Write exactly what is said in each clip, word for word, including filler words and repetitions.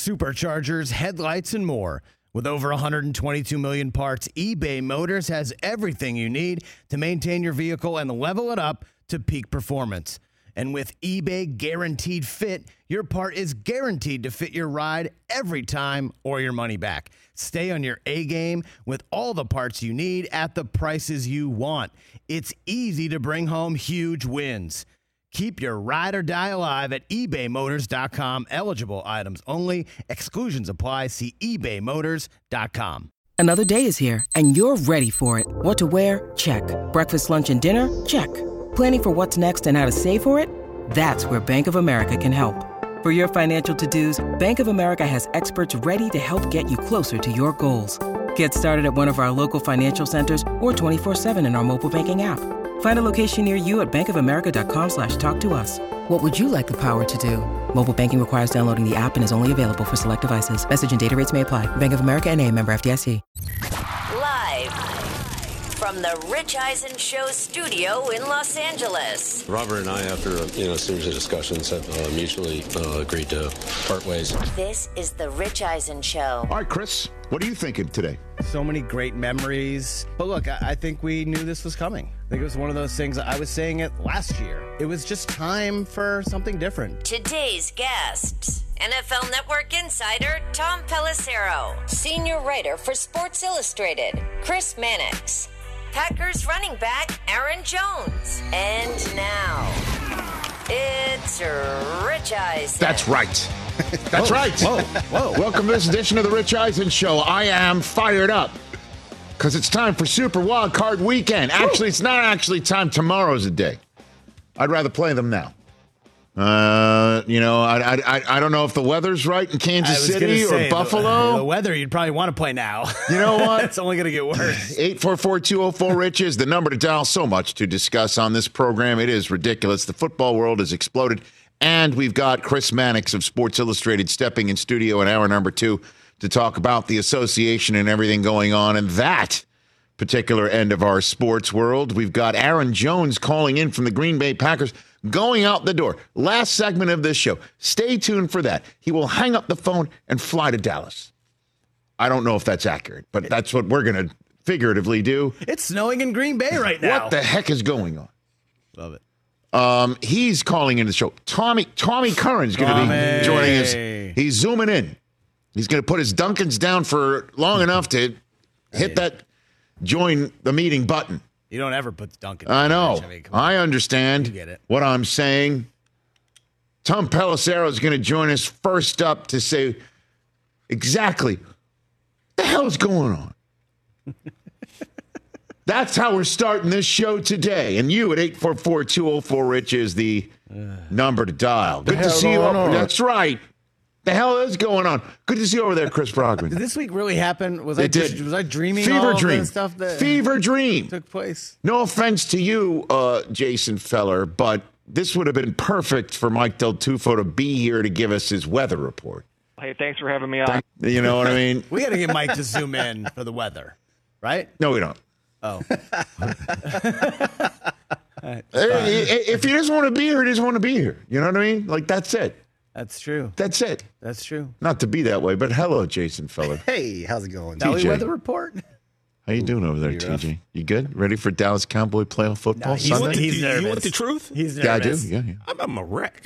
superchargers, headlights, and more. With over one hundred twenty-two million parts, eBay Motors has everything you need to maintain your vehicle and level it up to peak performance. And with eBay Guaranteed Fit, your part is guaranteed to fit your ride every time or your money back. Stay on your A-game with all the parts you need at the prices you want. It's easy to bring home huge wins. Keep your ride or die alive at ebay motors dot com. Eligible items only. Exclusions apply. See ebay motors dot com. Another day is here, and you're ready for it. What to wear? Check. Breakfast, lunch, and dinner? Check. Planning for what's next and how to save for it? That's where Bank of America can help. For your financial to-dos, Bank of America has experts ready to help get you closer to your goals. Get started at one of our local financial centers or twenty-four seven in our mobile banking app. Find a location near you at bankofamerica.com slash talk to us. What would you like the power to do? Mobile banking requires downloading the app and is only available for select devices. Message and data rates may apply. Bank of America N A, member F D I C. Live from the Rich Eisen Show studio in Los Angeles. Robert and I, after a you know, series of discussions, have uh, mutually uh, agreed to part ways. This is the Rich Eisen Show. All right, Chris, what are you thinking today? So many great memories. But look, I, I think we knew this was coming. I think it was one of those things. I was saying it last year. It was just time for something different. Today's guests: N F L Network insider Tom Pelissero, senior writer for Sports Illustrated Chris Mannix, Packers running back Aaron Jones, and now it's Rich Eisen. That's right. That's whoa, right. Whoa, whoa. Welcome to this edition of the Rich Eisen Show. I am fired up because it's time for Super Wild Card Weekend. Actually, Woo. It's not actually time. Tomorrow's a day. I'd rather play them now. Uh, you know, I, I I don't know if the weather's right in Kansas City or say, Buffalo. The, the weather, you'd probably want to play now. You know what? It's only going to get worse. eight four four, two oh four, RICH is the number to dial. So much to discuss on this program. It is ridiculous. The football world has exploded. And we've got Chris Mannix of Sports Illustrated stepping in studio in hour number two to talk about the association and everything going on in that particular end of our sports world. We've got Aaron Jones calling in from the Green Bay Packers, going out the door. Last segment of this show. Stay tuned for that. He will hang up the phone and fly to Dallas. I don't know if that's accurate, but that's what we're going to figuratively do. It's snowing in Green Bay right now. What the heck is going on? Love it. Um, he's calling in the show. Tommy Tommy Curran's going to be joining us. He's zooming in. He's going to put his Dunkins down for long enough to hit that join the meeting button. You don't ever put the Dunkin'. I know. I, mean, I understand you get it. What I'm saying. Tom Pelissero is going to join us first up to say exactly what the hell is going on. That's how we're starting this show today. And you at eight four four, two oh four, RICH is the number to dial. Good to see you. Over. That's right. The hell is going on? Good to see you over there, Chris Brogman. Did this week really happen? Was it I did. Just, was I dreaming Fever all dream. Of the stuff that Fever dream took place? No offense to you, uh, Jason Feller, but this would have been perfect for Mike Del Tufo to be here to give us his weather report. Hey, thanks for having me on. You know what I mean? We got to get Mike to zoom in for the weather, right? No, we don't. Oh. If he doesn't want to be here, he doesn't want to be here. You know what I mean? Like, that's it. That's true. That's it. That's true. Not to be that way, but hello, Jason Feller. Hey, how's it going? Valley T J. weather report. How you doing over there, T J? You good? Ready for Dallas Cowboy playoff football No, he's, Sunday? he's nervous. You want the truth? He's Yeah, I do. nervous. Yeah, yeah. I'm, I'm a wreck.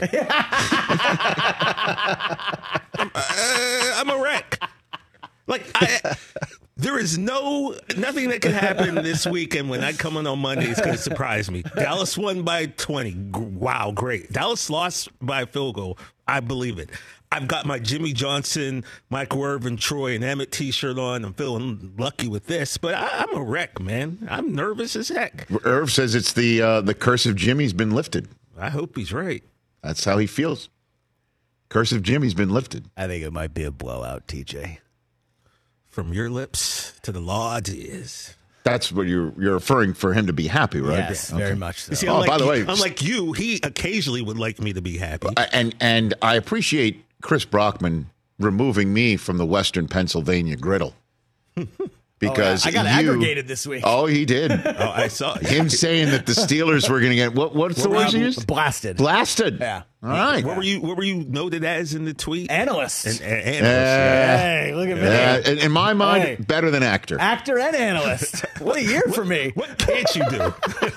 I'm, uh, I'm a wreck. Like, I, there is no, nothing that can happen this weekend when I come in on Monday is going to surprise me. Dallas won by twenty. Wow, great. Dallas lost by a field goal. I believe it. I've got my Jimmy Johnson, Michael Irvin, Troy, and Emmett t-shirt on. I'm feeling lucky with this, but I, I'm a wreck, man. I'm nervous as heck. Irv says it's the uh, the curse of Jimmy's been lifted. I hope he's right. That's how he feels. Curse of Jimmy's been lifted. I think it might be a blowout, T J. From your lips to the Lord's ears. That's what you're you're referring for him to be happy, right? Yes, Okay. very much so. You see, Oh, unlike by the you, way- unlike you, he occasionally would like me to be happy. And and I appreciate Chris Brockman removing me from the Western Pennsylvania griddle because oh, yeah. I got you, aggregated this week. Oh, he did. Oh, I saw it. Him saying that the Steelers were going to get what? What's the word you used? Blasted. Blasted. Yeah. All right. What were you? What were you noted as in the tweet? Analyst. An, an analyst. Uh, hey, look at me. Uh, in, in my mind, Hey. better than actor. Actor and analyst. What a year for me. What can't you do?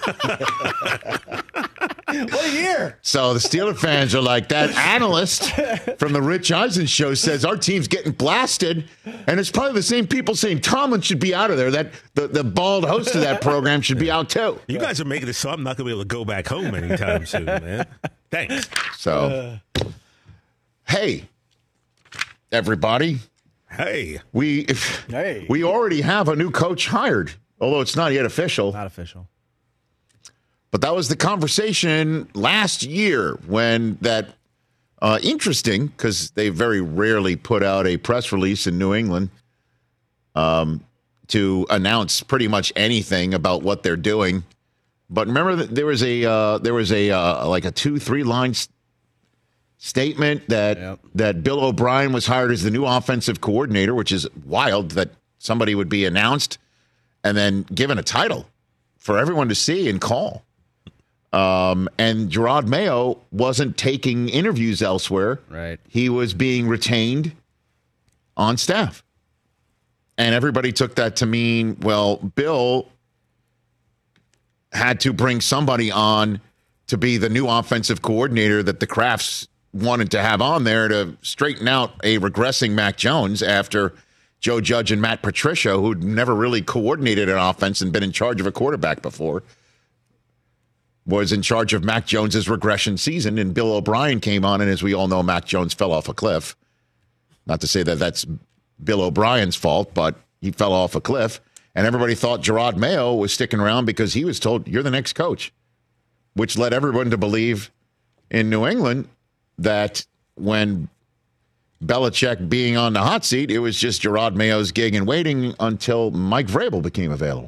What a year. So the Steeler fans are like, that analyst from the Rich Eisen show says our team's getting blasted. And it's probably the same people saying Tomlin should be out of there. That the, the bald host of that program should be out too. You guys are making it so I'm not going to be able to go back home anytime soon, man. Thanks. So, hey, everybody. Hey. We if, Hey. we already have a new coach hired, although it's not yet official. Not official. But that was the conversation last year when that uh, interesting, because they very rarely put out a press release in New England um, to announce pretty much anything about what they're doing. But remember that there was a uh, there was a uh, like a two three line s- statement that Yep. that Bill O'Brien was hired as the new offensive coordinator, which is wild that somebody would be announced and then given a title for everyone to see and call. Um, and Gerard Mayo wasn't taking interviews elsewhere. Right. He was being retained on staff. And everybody took that to mean, well, Bill had to bring somebody on to be the new offensive coordinator that the Crafts wanted to have on there to straighten out a regressing Mac Jones after Joe Judge and Matt Patricia, who'd never really coordinated an offense and been in charge of a quarterback before, was in charge of Mac Jones's regression season. And Bill O'Brien came on, and as we all know, Mac Jones fell off a cliff. Not to say that that's Bill O'Brien's fault, but he fell off a cliff. And everybody thought Gerard Mayo was sticking around because he was told, you're the next coach, which led everyone to believe in New England that when Belichick being on the hot seat, it was just Gerard Mayo's gig and waiting until Mike Vrabel became available.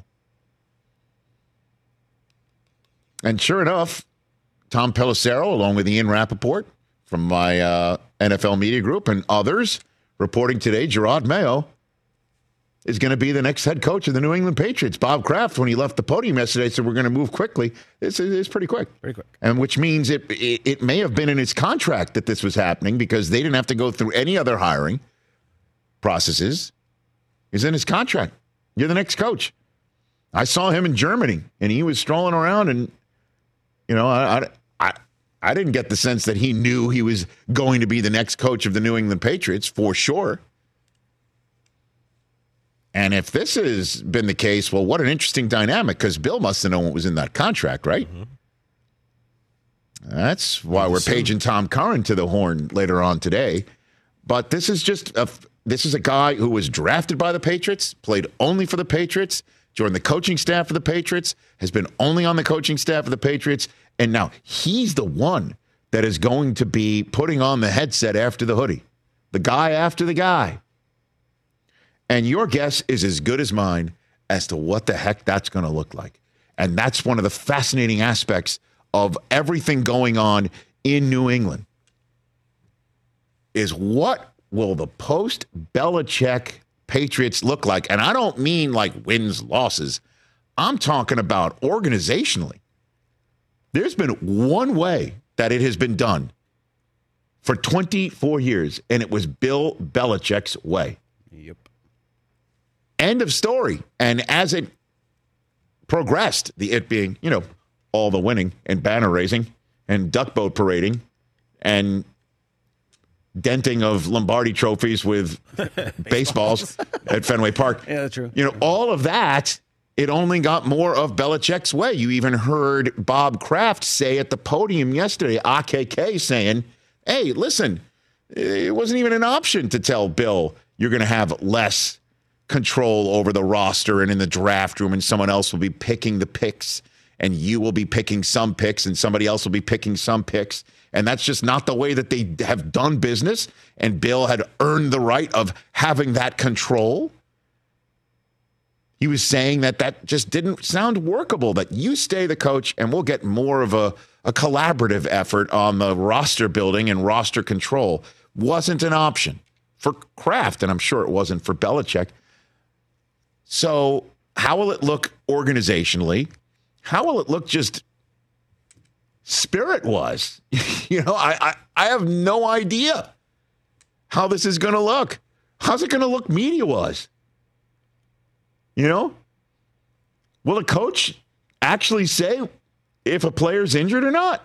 And sure enough, Tom Pelissero, along with Ian Rappaport from my uh, N F L media group and others, reporting today, Gerard Mayo is going to be the next head coach of the New England Patriots. Bob Kraft, when he left the podium yesterday, said we're going to move quickly. It's, it's pretty quick. Pretty quick. And which means it, it it may have been in his contract that this was happening because they didn't have to go through any other hiring processes. It's in his contract. You're the next coach. I saw him in Germany, and he was strolling around, and, you know, I, I, I, I didn't get the sense that he knew he was going to be the next coach of the New England Patriots, for sure. And if this has been the case, well, what an interesting dynamic, because Bill must have known what was in that contract, right? Mm-hmm. That's why we're paging Tom Curran to the horn later on today. But this is just a, this is a guy who was drafted by the Patriots, played only for the Patriots, joined the coaching staff of the Patriots, has been only on the coaching staff of the Patriots, and now he's the one that is going to be putting on the headset after the hoodie, the guy after the guy. And your guess is as good as mine as to what the heck that's going to look like. And that's one of the fascinating aspects of everything going on in New England is what will the post-Belichick Patriots look like? And I don't mean like wins, losses. I'm talking about organizationally. There's been one way that it has been done for twenty-four years, and it was Bill Belichick's way. Yep. End of story. And as it progressed, the it being, you know, all the winning and banner raising and duck boat parading and denting of Lombardi trophies with baseballs at Fenway Park. Yeah, that's true. You know, all of that, it only got more of Belichick's way. You even heard Bob Kraft say at the podium yesterday, A K K saying, hey, listen, it wasn't even an option to tell Bill you're going to have less control over the roster and in the draft room, and someone else will be picking the picks, and you will be picking some picks, and somebody else will be picking some picks. And that's just not the way that they have done business. And Bill had earned the right of having that control. He was saying that that just didn't sound workable, that you stay the coach and we'll get more of a, a collaborative effort on the roster building and roster control. Wasn't an option for Kraft, and I'm sure it wasn't for Belichick. So how will it look organizationally? How will it look just spirit-wise? you know, I, I, I have no idea how this is going to look. How's it going to look media-wise? You know? Will a coach actually say if a player's injured or not?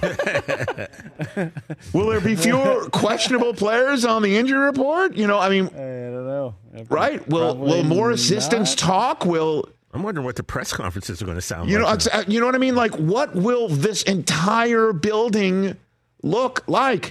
Will there be fewer questionable players on the injury report? You know, I mean, I don't know. Right? Will will more assistants not. talk? Will I'm wondering what the press conferences are going to sound you like. You know, you know what I mean? Like, what will this entire building look like?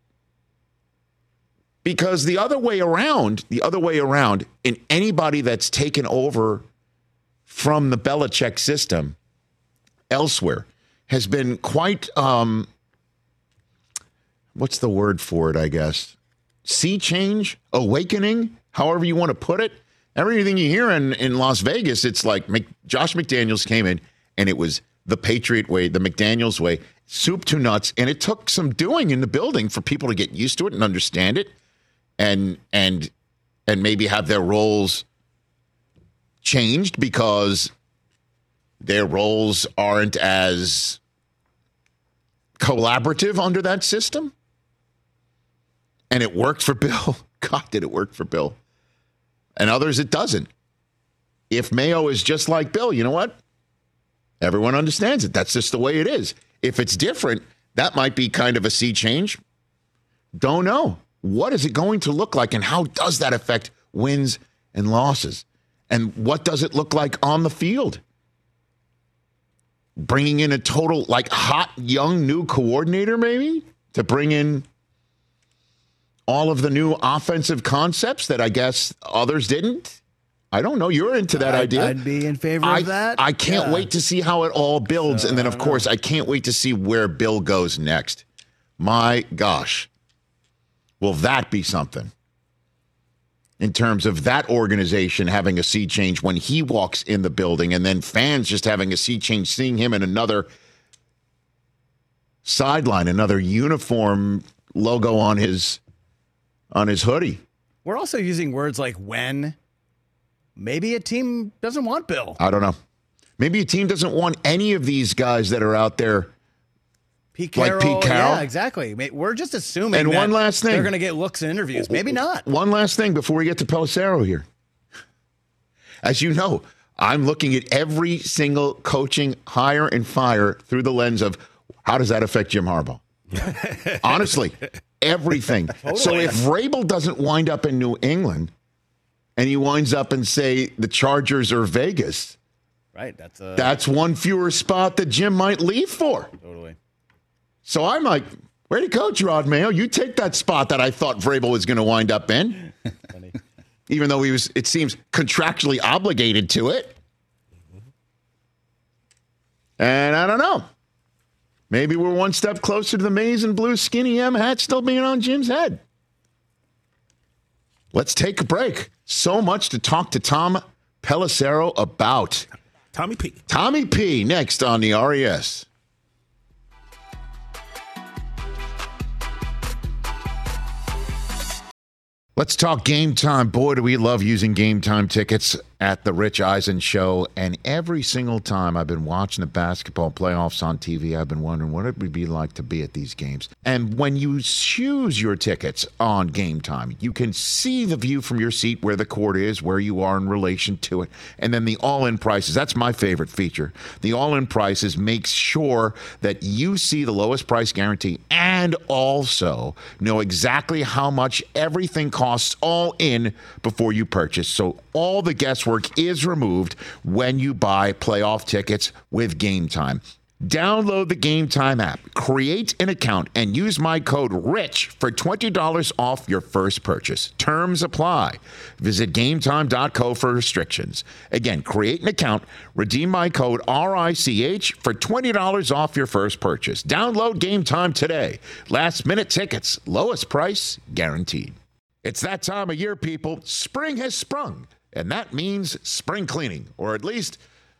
Because the other way around, the other way around, in anybody that's taken over from the Belichick system elsewhere has been quite, um, what's the word for it, I guess? Sea change, awakening, however you want to put it. Everything you hear in, in Las Vegas, it's like Mc, Josh McDaniels came in and it was the Patriot way, the McDaniels way, soup to nuts. And it took some doing in the building for people to get used to it and understand it and and and maybe have their roles changed because their roles aren't as collaborative under that system. And it worked for Bill. God, did it work for Bill. And others, it doesn't. If Mayo is just like Bill, you know what? Everyone understands it. That's just the way it is. If it's different, that might be kind of a sea change. Don't know. What is it going to look like, and how does that affect wins and losses? And what does it look like on the field? Bringing in a total, like, hot, young, new coordinator, maybe, to bring in all of the new offensive concepts that I guess others didn't. I don't know. You're into that I'd, idea. I'd be in favor I, of that. I can't yeah. wait to see how it all builds. So, and then, of course, know. I can't wait to see where Bill goes next. My gosh. Will that be something? In terms of that organization having a sea change when he walks in the building, and then fans just having a sea change, seeing him in another sideline, another uniform logo on his on his hoodie. We're also using words like when. Maybe a team doesn't want Bill. I don't know. Maybe a team doesn't want any of these guys that are out there. Pete Carroll, like Pete Carroll. Yeah, exactly. We're just assuming and that one last thing. They're going to get looks in interviews. Maybe not. One last thing before we get to Pelissero here. As you know, I'm looking at every single coaching hire and fire through the lens of how does that affect Jim Harbaugh? Honestly, everything. Totally. So if Vrabel doesn't wind up in New England and he winds up in, say, the Chargers or Vegas, right? That's a- that's one fewer spot that Jim might leave for. Totally. So I'm like, way to go, Gerard Mayo. You take that spot that I thought Vrabel was going to wind up in. Even though he was, it seems, contractually obligated to it. And I don't know. Maybe we're one step closer to the maize and blue skinny M hat still being on Jim's head. Let's take a break. So much to talk to Tom Pelissero about. Tommy P. Tommy P. next on the R E S. Let's talk Game Time. Boy, do we love using Game Time tickets at the Rich Eisen Show. And every single time I've been watching the basketball playoffs on T V, I've been wondering what it would be like to be at these games. And when you choose your tickets on Game Time, you can see the view from your seat where the court is, where you are in relation to it. And then the all-in prices. That's my favorite feature. The all-in prices makes sure that you see the lowest price guarantee and also know exactly how much everything costs all in before you purchase. So all the guesswork is removed when you buy playoff tickets with Game Time. Download the Game Time app, create an account, and use my code RICH for twenty dollars off your first purchase. Terms apply. Visit game time dot co for restrictions. Again, create an account, redeem my code R I C H for twenty dollars off your first purchase. Download Game Time today. Last minute tickets, lowest price guaranteed. It's that time of year, people. Spring has sprung, and that means spring cleaning, or at least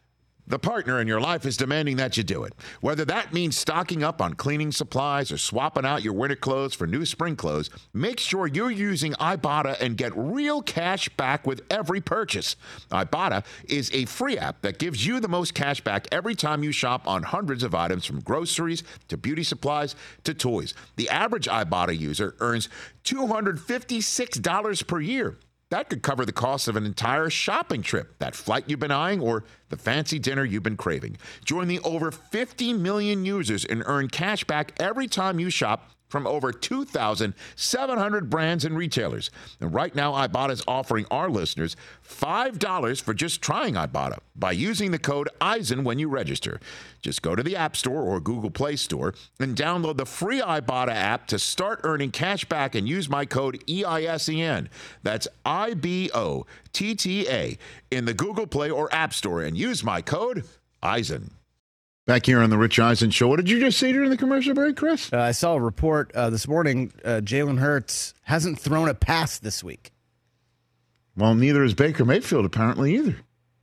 The partner in your life is demanding that you do it. Whether that means stocking up on cleaning supplies or swapping out your winter clothes for new spring clothes, make sure you're using Ibotta and get real cash back with every purchase. Ibotta is a free app that gives you the most cash back every time you shop on hundreds of items, from groceries to beauty supplies to toys. The average Ibotta user earns two hundred fifty-six dollars per year. That could cover the cost of an entire shopping trip, that flight you've been eyeing, or the fancy dinner you've been craving. Join the over fifty million users and earn cash back every time you shop from over two thousand seven hundred brands and retailers. And right now, Ibotta is offering our listeners five dollars for just trying Ibotta by using the code Eisen when you register. Just go to the App Store or Google Play Store and download the free Ibotta app to start earning cash back and use my code E I S E N. That's I B O T T A in the Google Play or App Store and use my code Eisen. Back here on the Rich Eisen Show. What did you just say during the commercial break, Chris? Uh, I saw a report uh, this morning. Uh, Jalen Hurts hasn't thrown a pass this week. Well, neither is Baker Mayfield, apparently, either.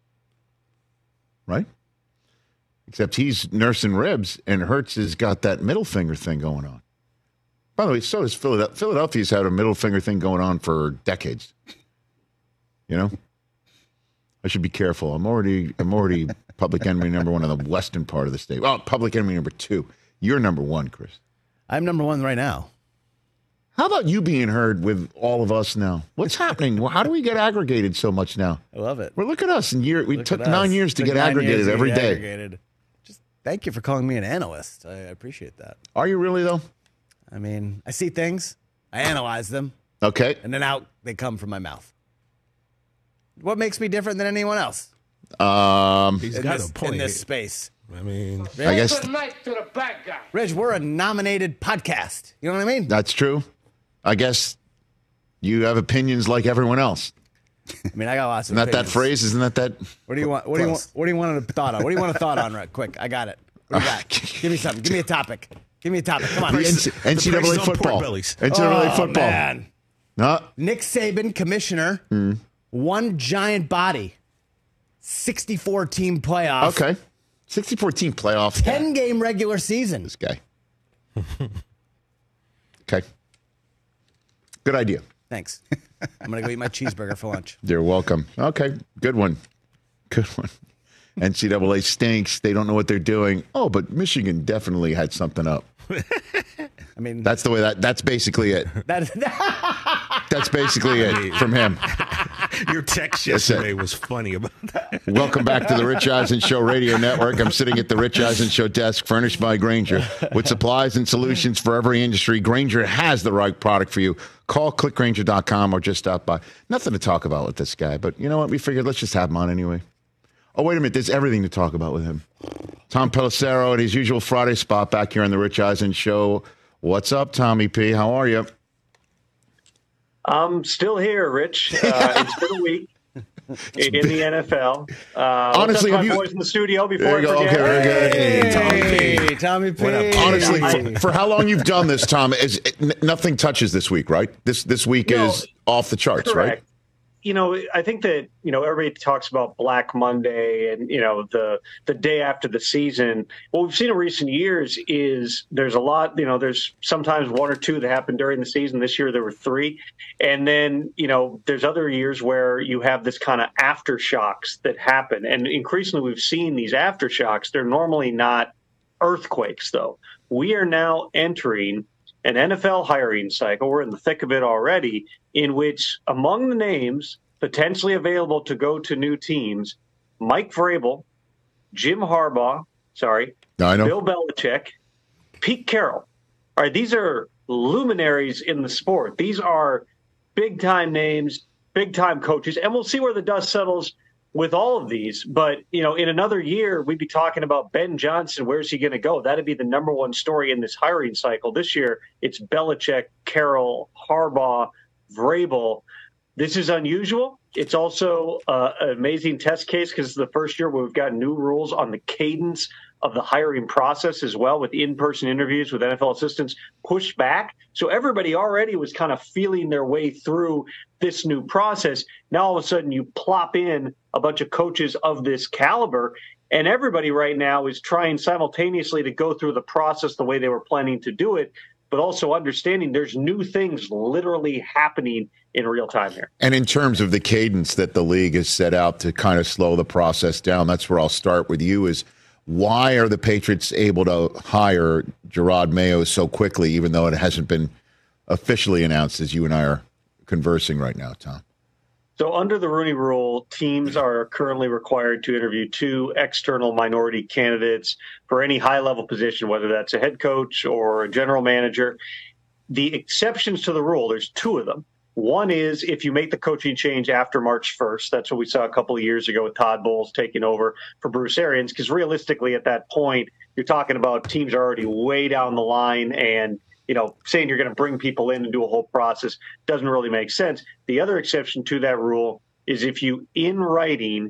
Right? Except he's nursing ribs, and Hurts has got that middle finger thing going on. By the way, so does Philadelphia. Philadelphia's had a middle finger thing going on for decades. You know? I should be careful. I'm already I'm already public enemy number one in the western part of the state. Well, public enemy number two. You're number one, Chris. I'm number one right now. How about you being heard with all of us now? What's happening? How do we get aggregated so much now? I love it. Well, look at us. And year, we Look took at nine us. years to Took get nine aggregated years to every get day. aggregated. Just thank you for calling me an analyst. I, I appreciate that. Are you really, though? I mean, I see things, I analyze them, Okay. and then out they come from my mouth. What makes me different than anyone else Um, He's in, got this, a point. in this space? I mean, I guess Rich, we're a nominated podcast. You know what I mean? that's true. I guess you have opinions like everyone else. I mean, I got lots of Isn't that that opinions. phrase? Isn't that that? What do you want? What do you want? Close. What do you want a thought on? What do you want a thought on? Right, quick. I got it. What do you got? Give me something. Give me a topic. Give me a topic. Come on. The N C N C double A prices on pork football. bellies. N C double A Oh, football. man. No. Nick Saban, commissioner, one giant body, sixty-four team playoff, Okay. sixty-four team playoff. ten game regular season. This guy. Okay. Good idea. Thanks. I'm gonna go eat my cheeseburger for lunch. You're welcome. Okay. Good one. Good one. N C double A stinks. They don't know what they're doing. Oh, but Michigan definitely had something up. I mean, That's the way that, that's basically it. that, That's basically it from him. your text That's it. yesterday was funny about that. Welcome back to the Rich Eisen Show Radio Network. I'm sitting at the Rich Eisen Show desk, furnished by Grainger. With supplies and solutions for every industry, Grainger has the right product for you. Call click grainger dot com or just stop by. Nothing to talk about with this guy, but you know what? We figured let's just have him on anyway. Oh, wait a minute. There's everything to talk about with him. Tom Pelissero at his usual Friday spot back here on the Rich Eisen Show. What's up, Tommy P? How are you? I'm still here, Rich. Uh, it's been a week in the N F L. Uh, Honestly, what's have up, my you- boys in the studio before There I you go. forget? Okay, very good. Hey, Tommy P. Hey, Tommy P. What up? Honestly, I- for, for how long you've done this, Tom, is n- nothing touches this week, right? This this week No, is off the charts, Correct. right? You know, I think that, you know, everybody talks about Black Monday and, you know, the the day after the season. What we've seen in recent years is there's a lot, you know, there's sometimes one or two that happen during the season. This year there were three. And then, you know, there's other years where you have this kind of aftershocks that happen. And increasingly we've seen these aftershocks. They're normally not earthquakes, though. We are now entering an N F L hiring cycle. We're in the thick of it already, in which among the names potentially available to go to new teams, Mike Vrabel, Jim Harbaugh, sorry, I know. Bill Belichick, Pete Carroll. All right, these are luminaries in the sport. These are big-time names, big-time coaches, and we'll see where the dust settles with all of these. But, you know, in another year, we'd be talking about Ben Johnson. Where's he going to go? That'd be the number one story in this hiring cycle. This year, it's Belichick, Carroll, Harbaugh, Vrabel. This is unusual. It's also uh, an amazing test case because it's the first year where we've got new rules on the cadence of the hiring process as well, with in-person interviews with N F L assistants pushed back. So everybody already was kind of feeling their way through this new process. Now all of a sudden you plop in a bunch of coaches of this caliber, And everybody right now is trying simultaneously to go through the process the way they were planning to do it, but also understanding there's new things literally happening in real time here. And in terms of the cadence that the league has set out to kind of slow the process down, that's where I'll start with you is why are the Patriots able to hire Jerod Mayo so quickly, even though it hasn't been officially announced as you and I are conversing right now, Tom? So under the Rooney Rule, teams are currently required to interview two external minority candidates for any high-level position, whether that's a head coach or a general manager. The exceptions to the rule, there's two of them. One is if you make the coaching change after March first. That's what we saw a couple of years ago with Todd Bowles taking over for Bruce Arians, because realistically at that point, you're talking about teams are already way down the line, and you know, saying you're going to bring people in and do a whole process doesn't really make sense. The other exception to that rule is if you, in writing,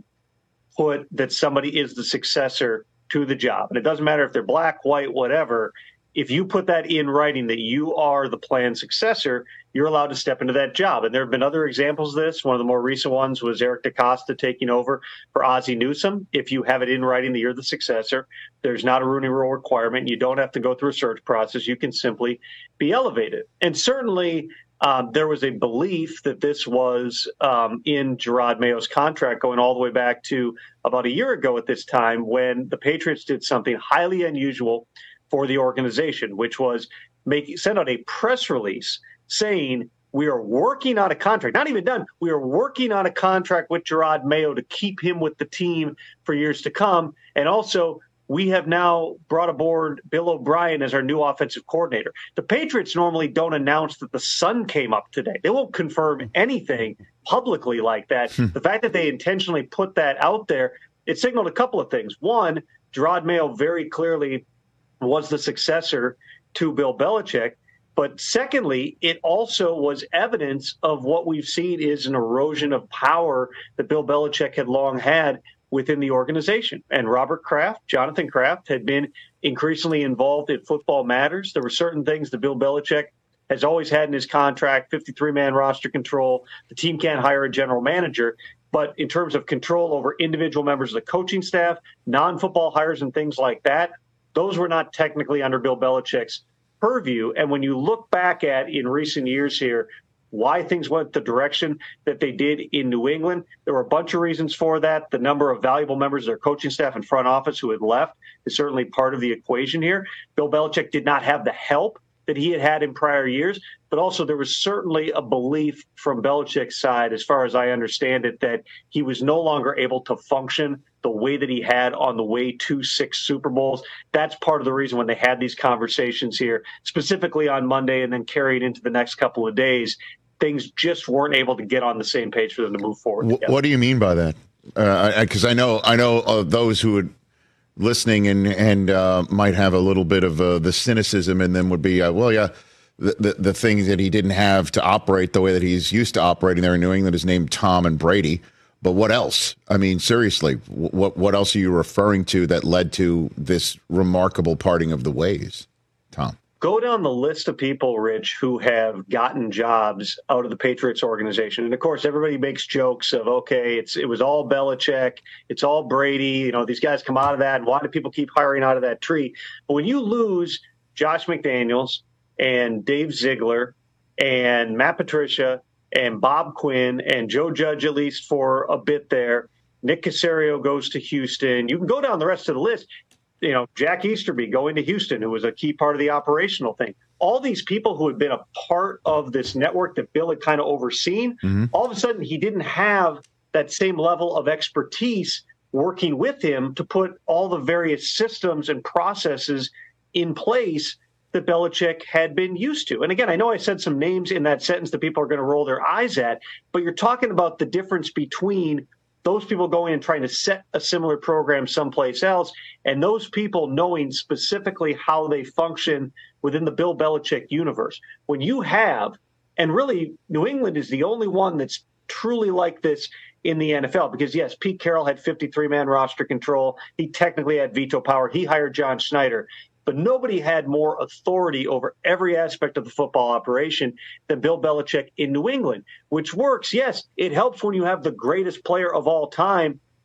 put that somebody is the successor to the job. And it doesn't matter if they're black, white, whatever. If you put that in writing that you are the planned successor, you're allowed to step into that job. And there have been other examples of this. One of the more recent ones was Eric DaCosta taking over for Ozzie Newsome. If you have it in writing that you're the successor, there's not a Rooney Rule requirement. You don't have to go through a search process. You can simply be elevated. And certainly um, there was a belief that this was um, in Jerod Mayo's contract going all the way back to about a year ago at this time when the Patriots did something highly unusual for the organization, which was make send out a press release saying we are working on a contract, not even done. We are working on a contract with Jerod Mayo to keep him with the team for years to come. And also, we have now brought aboard Bill O'Brien as our new offensive coordinator. The Patriots normally don't announce that the sun came up today. They won't confirm anything publicly like that. The fact that they intentionally put that out there, it signaled a couple of things. One, Jerod Mayo very clearly was the successor to Bill Belichick. But secondly, it also was evidence of what we've seen is an erosion of power that Bill Belichick had long had within the organization. And Robert Kraft, Jonathan Kraft, had been increasingly involved in football matters. There were certain things that Bill Belichick has always had in his contract, fifty-three man roster control. The team can't hire a general manager. But in terms of control over individual members of the coaching staff, non-football hires and things like that, those were not technically under Bill Belichick's purview. And when you look back at in recent years here, why things went the direction that they did in New England, there were a bunch of reasons for that. The number of valuable members of their coaching staff and front office who had left is certainly part of the equation here. Bill Belichick did not have the help that he had had in prior years, but also there was certainly a belief from Belichick's side, as far as I understand it, that he was no longer able to function the way that he had on the way to six Super Bowls. That's part of the reason when they had these conversations here, specifically on Monday and then carried into the next couple of days, things just weren't able to get on the same page for them to move forward together. What do you mean by that? Because uh, I, I know I know of those who would listening and and uh, might have a little bit of uh, the cynicism in them would be, uh, well, yeah, the, the the things that he didn't have to operate the way that he's used to operating there in New England is named Tom and Brady. But what else? I mean, seriously, what what else are you referring to that led to this remarkable parting of the ways, Tom? Go down the list of people, Rich, who have gotten jobs out of the Patriots organization. And, of course, everybody makes jokes of, okay, it's it was all Belichick, it's all Brady. You know, these guys come out of that, and why do people keep hiring out of that tree? But when you lose Josh McDaniels and Dave Ziegler and Matt Patricia and Bob Quinn and Joe Judge, at least for a bit there, Nick Caserio goes to Houston. You can go down the rest of the list. You know, Jack Easterby going to Houston, who was a key part of the operational thing. All these people who had been a part of this network that Bill had kind of overseen, mm-hmm. all of a sudden he didn't have that same level of expertise working with him to put all the various systems and processes in place that Belichick had been used to. And again, I know I said some names in that sentence that people are going to roll their eyes at, but you're talking about the difference between those people going and trying to set a similar program someplace else, and those people knowing specifically how they function within the Bill Belichick universe. When you have, and really New England is the only one that's truly like this in the N F L, because yes, Pete Carroll had fifty-three man roster control. He technically had veto power. He hired John Schneider. But nobody had more authority over every aspect of the football operation than Bill Belichick in New England, which works. Yes, it helps when you have the greatest player of all time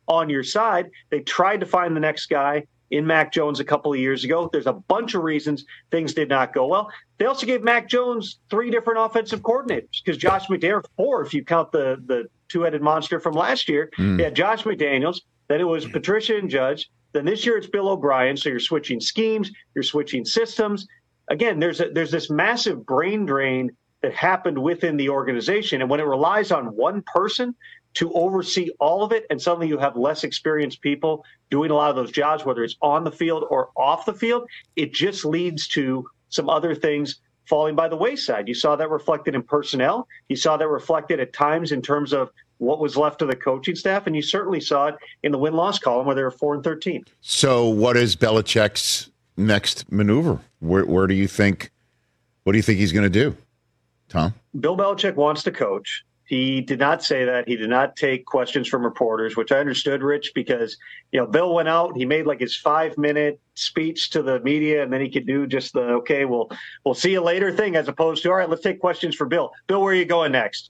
on your side. They tried to find the next guy in Mac Jones a couple of years ago. There's a bunch of reasons things did not go well. They also gave Mac Jones three different offensive coordinators because Josh McDaniels, four if you count the, the two-headed monster from last year. Mm. They had Josh McDaniels, then it was Patricia and Judge. Then this year it's Bill O'Brien. So you're switching schemes, you're switching systems. Again, there's a, there's this massive brain drain that happened within the organization. And when it relies on one person to oversee all of it, and suddenly you have less experienced people doing a lot of those jobs, whether it's on the field or off the field, it just leads to some other things falling by the wayside. You saw that reflected in personnel. You saw that reflected at times in terms of what was left of the coaching staff, and you certainly saw it in the win-loss column where they were four and thirteen. So what is Belichick's next maneuver? Where, where do you think, what do you think he's going to do, Tom? Bill Belichick wants to coach. He did not say that. He did not take questions from reporters, which I understood, Rich, because, you know, Bill went out, he made like his five minute speech to the media, and then he could do just the, okay, we'll, we'll see you later thing, as opposed to, all right, let's take questions for Bill. Bill, where are you going next?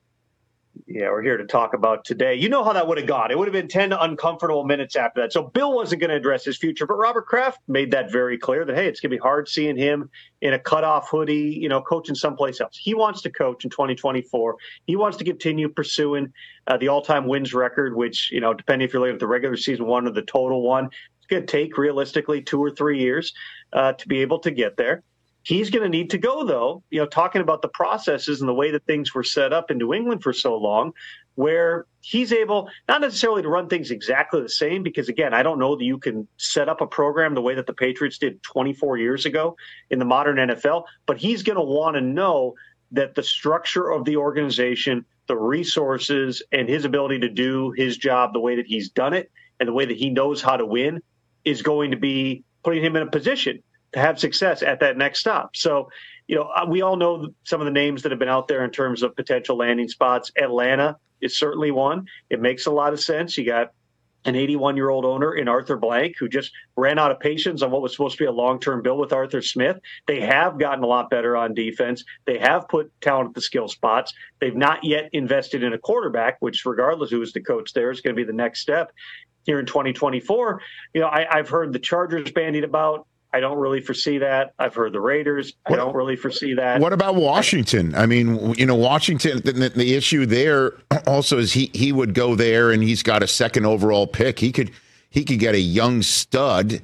Yeah, we're here to talk about today. You know how that would have gone. It would have been ten uncomfortable minutes after that. So Bill wasn't going to address his future, but Robert Kraft made that very clear that, hey, it's going to be hard seeing him in a cutoff hoodie, you know, coaching someplace else. He wants to coach in twenty twenty-four. He wants to continue pursuing uh, the all-time wins record, which, you know, depending if you're looking at the regular season one or the total one, it's going to take realistically two or three years uh, to be able to get there. He's going to need to go, though, you know, talking about the processes and the way that things were set up in New England for so long, where he's able not necessarily to run things exactly the same, because, again, I don't know that you can set up a program the way that the Patriots did twenty-four years ago in the modern N F L. But he's going to want to know that the structure of the organization, the resources, and his ability to do his job the way that he's done it and the way that he knows how to win is going to be putting him in a position to have success at that next stop. So, you know, we all know some of the names that have been out there in terms of potential landing spots. Atlanta is certainly one. It makes a lot of sense. You got an eighty-one-year-old owner in Arthur Blank who just ran out of patience on what was supposed to be a long-term bill with Arthur Smith. They have gotten a lot better on defense. They have put talent at the skill spots. They've not yet invested in a quarterback, which regardless who is the coach there is going to be the next step here in twenty twenty-four. You know, I, I've heard the Chargers bandied about. I don't really foresee that. I've heard the Raiders. I what, don't really foresee that. What about Washington? I mean, you know, Washington, the, the issue there also is he he would go there and he's got a second overall pick. He could he could get a young stud,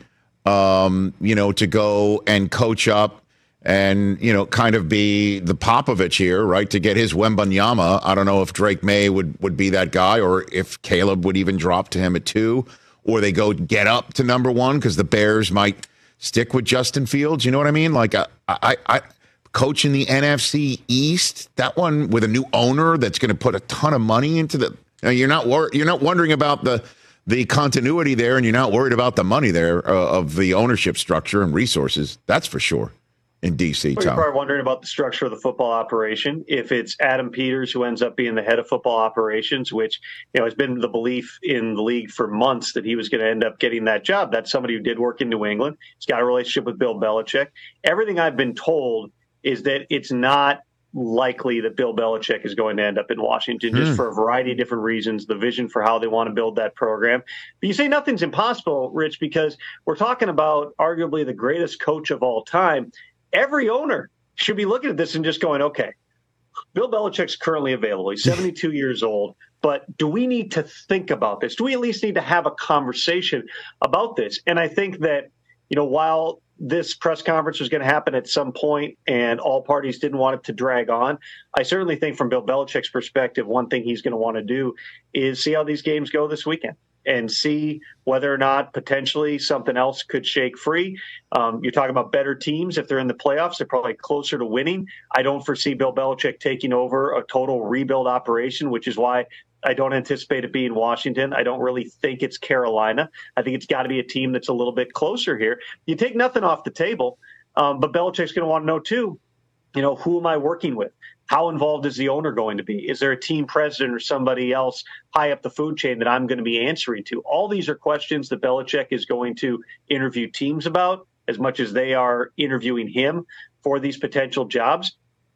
um, you know, to go and coach up and, you know, kind of be the Popovich here, right, to get his Wembanyama. I don't know if Drake May would, would be that guy or if Caleb would even drop to him at two, or they go get up to number one because the Bears might stick with Justin Fields. You know what I mean? Like, I, I, I coach in the N F C East, that one with a new owner that's going to put a ton of money into the. You know, you're not wor- you're not wondering about the the continuity there, and you're not worried about the money there uh, of the ownership structure and resources. That's for sure. In D C, well, Tom. You're probably wondering about the structure of the football operation. If it's Adam Peters who ends up being the head of football operations, which, you know, has been the belief in the league for months that he was going to end up getting that job. That's somebody who did work in New England. He's got a relationship with Bill Belichick. Everything I've been told is that it's not likely that Bill Belichick is going to end up in Washington, just mm. for a variety of different reasons, the vision for how they want to build that program. But you say nothing's impossible, Rich, because we're talking about arguably the greatest coach of all time. Every owner should be looking at this and just going, okay, Bill Belichick's currently available. He's seventy-two years old. But do we need to think about this? Do we at least need to have a conversation about this? And I think that, you know, while this press conference was going to happen at some point and all parties didn't want it to drag on, I certainly think from Bill Belichick's perspective, one thing he's going to want to do is see how these games go this weekend and see whether or not potentially something else could shake free. Um, you're talking about better teams. If they're in the playoffs, they're probably closer to winning. I don't foresee Bill Belichick taking over a total rebuild operation, which is why I don't anticipate it being Washington. I don't really think it's Carolina. I think it's got to be a team that's a little bit closer here. You take nothing off the table, um, but Belichick's going to want to know, too, you know, who am I working with? How involved is the owner going to be? Is there a team president or somebody else high up the food chain that I'm going to be answering to? All these are questions that Belichick is going to interview teams about as much as they are interviewing him for these potential jobs.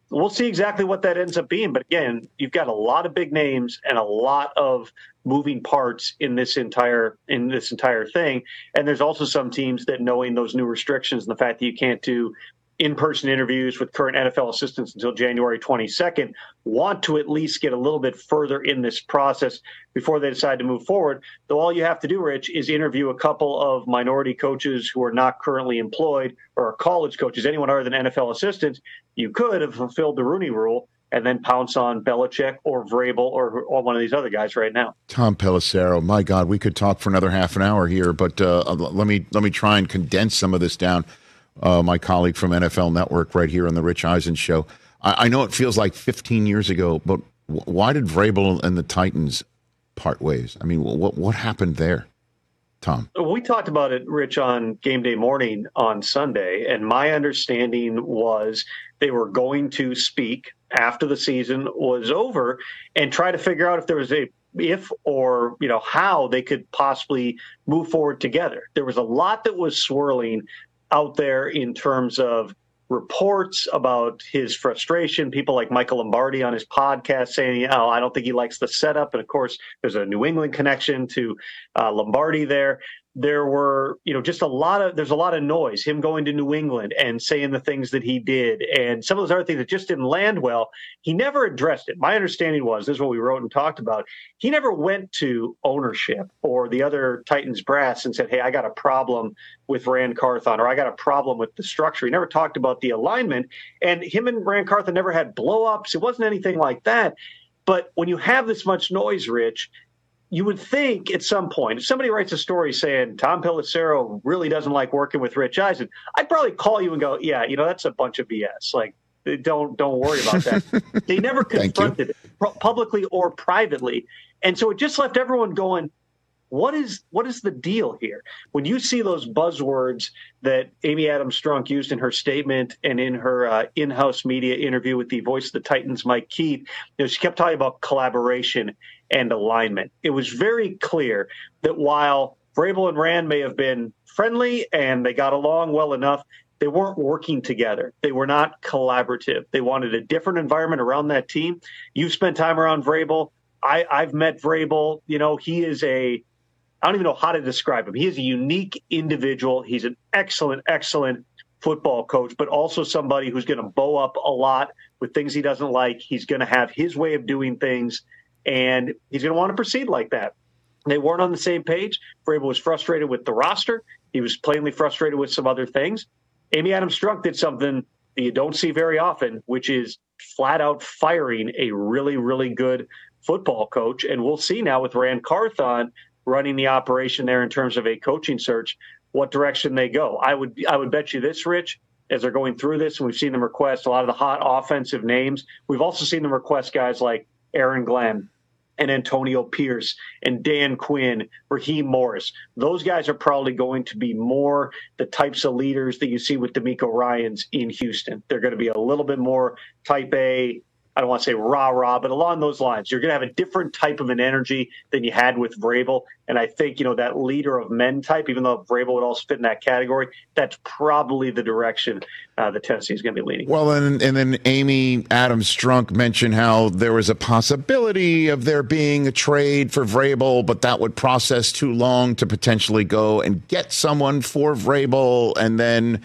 we'll see exactly what that ends up being. But again, you've got a lot of big names and a lot of moving parts in this entire in this entire thing. And there's also some teams that, knowing those new restrictions and the fact that you can't do in-person interviews with current N F L assistants until January twenty-second, want to at least get a little bit further in this process before they decide to move forward. Though all you have to do, Rich, is interview a couple of minority coaches who are not currently employed, or college coaches, anyone other than N F L assistants. You could have fulfilled the Rooney Rule and then pounce on Belichick or Vrabel or, or one of these other guys right now. Tom Pelissero, my God, we could talk for another half an hour here, but uh, let me let me try and condense some of this down. Uh, my colleague from N F L Network right here on the Rich Eisen Show. I, I know it feels like fifteen years ago, but w- why did Vrabel and the Titans part ways? I mean, what what happened there, Tom? We talked about it, Rich, on game day morning on Sunday, and my understanding was they were going to speak after the season was over and try to figure out if there was a if or, you know, how they could possibly move forward together. There was a lot that was swirling out there in terms of reports about his frustration, people like Michael Lombardi on his podcast saying, oh, I don't think he likes the setup. And of course, there's a New England connection to uh, Lombardi there. There were, you know, just a lot of, there's a lot of noise, him going to New England and saying the things that he did. And some of those other things that just didn't land well, he never addressed it. My understanding was, this is what we wrote and talked about, he never went to ownership or the other Titans brass and said, hey, I got a problem with Ran Carthon, or I got a problem with the structure. He never talked about the alignment. And him and Ran Carthon never had blow-ups. It wasn't anything like that. But when you have this much noise, Rich, you would think at some point, if somebody writes a story saying Tom Pelissero really doesn't like working with Rich Eisen, I'd probably call you and go, yeah, you know, that's a bunch of B S. Like, don't don't worry about that. They never confronted it publicly or privately. And so it just left everyone going, what is what is the deal here? When you see those buzzwords that Amy Adams Strunk used in her statement and in her uh, in-house media interview with the voice of the Titans, Mike Keith, you know, she kept talking about collaboration and alignment. It was very clear that while Vrabel and Rand may have been friendly and they got along well enough, they weren't working together. They were not collaborative. They wanted a different environment around that team. You've spent time around Vrabel. I, I've met Vrabel. You know, he is a, I don't even know how to describe him. He is a unique individual. He's an excellent, excellent football coach, but also somebody who's going to bow up a lot with things he doesn't like. He's going to have his way of doing things, and he's going to want to proceed like that. They weren't on the same page. Vrabel was frustrated with the roster. He was plainly frustrated with some other things. Amy Adams Strunk did something that you don't see very often, which is flat out firing a really, really good football coach. And we'll see now with Ran Carthon running the operation there in terms of a coaching search, what direction they go. I would I would bet you this, Rich, as they're going through this, and we've seen them request a lot of the hot offensive names. We've also seen them request guys like Aaron Glenn and Antonio Pierce and Dan Quinn, Raheem Morris. Those guys are probably going to be more the types of leaders that you see with DeMeco Ryans in Houston. They're going to be a little bit more type A, I don't want to say rah-rah, but along those lines. You're going to have a different type of an energy than you had with Vrabel. And I think, you know, that leader of men type, even though Vrabel would also fit in that category, that's probably the direction uh, that Tennessee is going to be leaning. Well, and, and then Amy Adams Strunk mentioned how there was a possibility of there being a trade for Vrabel, but that would process too long to potentially go and get someone for Vrabel. And then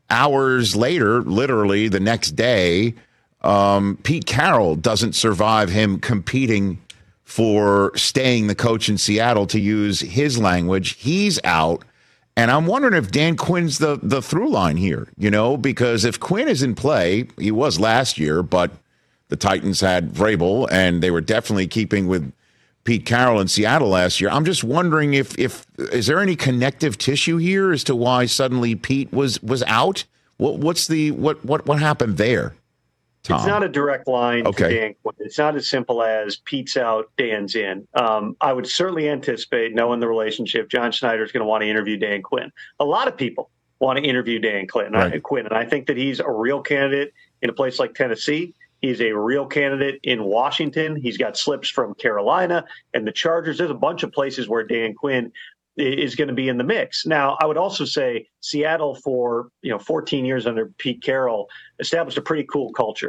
hours later, literally the next day, Um, Pete Carroll doesn't survive him competing for staying the coach in Seattle, to use his language. He's out. And I'm wondering if Dan Quinn's the, the through line here, you know, because if Quinn is in play, he was last year, but the Titans had Vrabel and they were definitely keeping with Pete Carroll in Seattle last year. I'm just wondering if, if is there any connective tissue here as to why suddenly Pete was, was out? What, what's the, what, what, what happened there? Tom. It's not a direct line okay. to Dan Quinn. It's not as simple as Pete's out, Dan's in. Um, I would certainly anticipate, knowing the relationship, John Schneider is going to want to interview Dan Quinn. A lot of people want to interview Dan Quinn, right. Quinn, and I think that he's a real candidate in a place like Tennessee. He's a real candidate in Washington. He's got slips from Carolina and the Chargers. There's a bunch of places where Dan Quinn is going to be in the mix. Now, I would also say Seattle for, you know, fourteen years under Pete Carroll established a pretty cool culture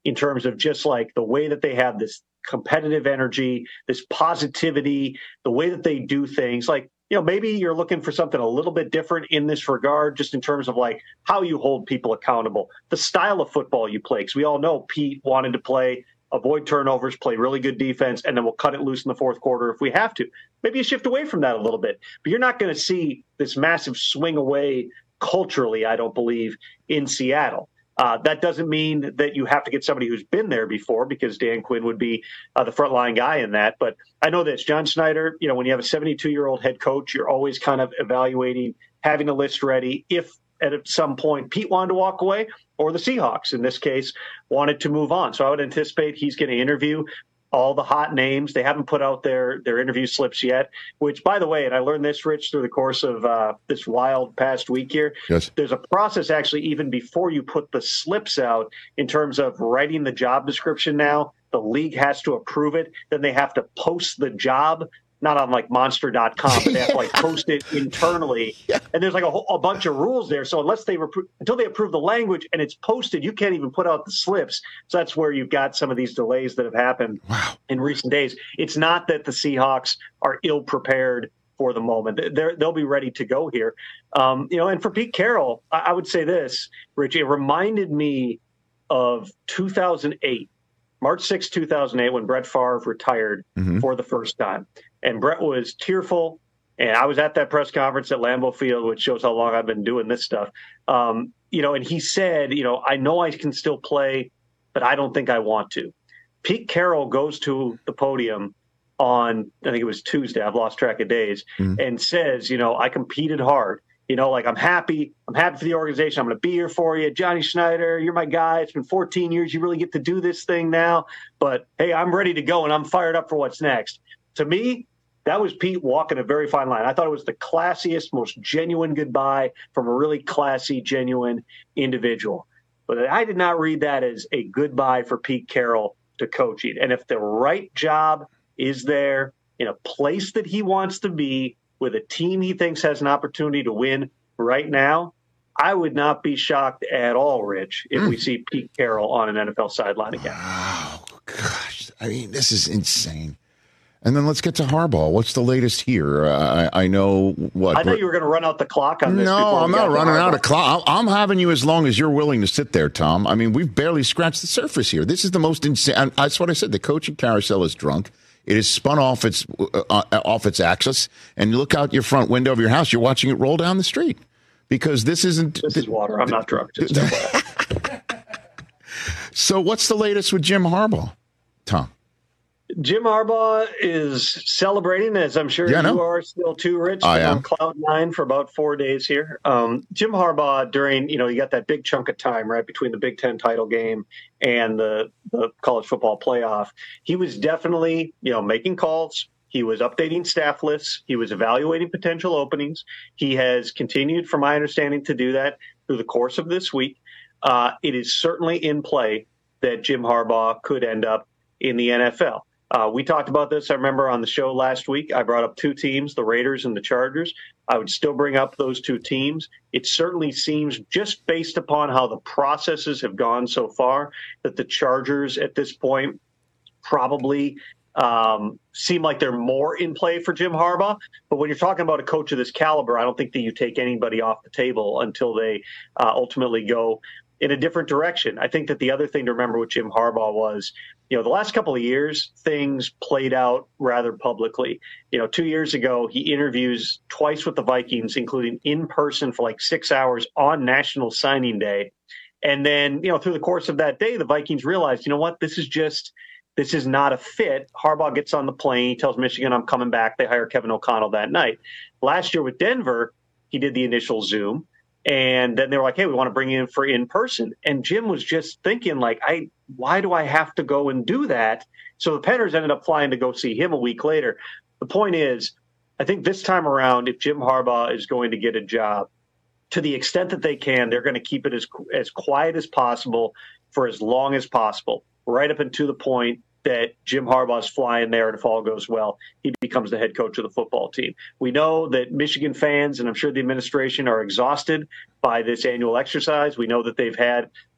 in terms of just like the way that they have this competitive energy, this positivity, the way that they do things. Like, you know, maybe you're looking for something a little bit different in this regard, just in terms of like how you hold people accountable, the style of football you play. Because we all know Pete wanted to play, avoid turnovers, play really good defense, and then we'll cut it loose in the fourth quarter if we have to. Maybe you shift away from that a little bit, but you're not going to see this massive swing away culturally, I don't believe, in Seattle. Uh, that doesn't mean that you have to get somebody who's been there before, because Dan Quinn would be uh, the frontline guy in that. But I know this, John Schneider, you know, when you have a seventy-two-year-old head coach, you're always kind of evaluating, having a list ready if at some point Pete wanted to walk away, or the Seahawks, in this case, wanted to move on. So I would anticipate he's going to interview all the hot names. They haven't put out their, their interview slips yet, which, by the way, and I learned this, Rich, through the course of uh, this wild past week here. Yes. There's a process actually even before you put the slips out in terms of writing the job description now. The league has to approve it. Then they have to post the job, not on like monster dot com, but they have to like post it internally. Yeah. And there's like a, whole, a bunch of rules there. So unless they repro- until they approve the language and it's posted, you can't even put out the slips. So that's where you've got some of these delays that have happened wow. in recent days. It's not that the Seahawks are ill prepared for the moment. They're, they'll be ready to go here. Um, you know, and for Pete Carroll, I, I would say this, Rich, it reminded me of two thousand eight. March sixth, two thousand eight, when Brett Favre retired mm-hmm. for the first time. And Brett was tearful, and I was at that press conference at Lambeau Field, which shows how long I've been doing this stuff. Um, you know, and he said, you know, I know I can still play, but I don't think I want to. Pete Carroll goes to the podium on, I think it was Tuesday, I've lost track of days, mm-hmm. and says, you know, I competed hard. You know, like I'm happy. I'm happy for the organization. I'm going to be here for you. Johnny Schneider, you're my guy. It's been fourteen years. You really get to do this thing now. But, hey, I'm ready to go, and I'm fired up for what's next. To me, that was Pete walking a very fine line. I thought it was the classiest, most genuine goodbye from a really classy, genuine individual. But I did not read that as a goodbye for Pete Carroll to coaching. And if the right job is there in a place that he wants to be, with a team he thinks has an opportunity to win right now, I would not be shocked at all, Rich, if mm. we see Pete Carroll on an N F L sideline again. Wow, gosh. I mean, this is insane. And then let's get to Harbaugh. What's the latest here? Uh, I, I know what. I thought you were going to run out the clock on this. No, I'm not running out of clock. I'm having you as long as you're willing to sit there, Tom. I mean, we've barely scratched the surface here. This is the most insane. That's what I said. The coaching carousel is drunk. It has spun off its uh, off its axis, and you look out your front window of your house, you're watching it roll down the street because this isn't. This is water. I'm not drunk. Just So, what's the latest with Jim Harbaugh, Tom? Jim Harbaugh is celebrating, as I'm sure yeah, you are still too, Rich. I am. On cloud nine for about four days here. Um, Jim Harbaugh, during, you know, you got that big chunk of time, right, between the Big Ten title game and the, the college football playoff. He was definitely, you know, making calls. He was updating staff lists. He was evaluating potential openings. He has continued, from my understanding, to do that through the course of this week. Uh, it is certainly in play that Jim Harbaugh could end up in the N F L. Uh, we talked about this, I remember, on the show last week. I brought up two teams, the Raiders and the Chargers. I would still bring up those two teams. It certainly seems, just based upon how the processes have gone so far, that the Chargers at this point probably um, seem like they're more in play for Jim Harbaugh. But when you're talking about a coach of this caliber, I don't think that you take anybody off the table until they uh, ultimately go in a different direction. I think that the other thing to remember with Jim Harbaugh was, you know, the last couple of years, things played out rather publicly. You know, two years ago, he interviews twice with the Vikings, including in person for like six hours on National Signing Day. And then, you know, through the course of that day, the Vikings realized, you know what, this is just, this is not a fit. Harbaugh gets on the plane. He tells Michigan, I'm coming back. They hire Kevin O'Connell that night. Last year with Denver, he did the initial Zoom. And then they were like, hey, we want to bring you in for in-person. And Jim was just thinking, like, I, why do I have to go and do that? So the Penners ended up flying to go see him a week later. The point is, I think this time around, if Jim Harbaugh is going to get a job, to the extent that they can, they're going to keep it as as quiet as possible for as long as possible, right up until the point that Jim Harbaugh's flying there, and if all goes well, he becomes the head coach of the football team. We know that Michigan fans, and I'm sure the administration, are exhausted by this annual exercise. We know that they've had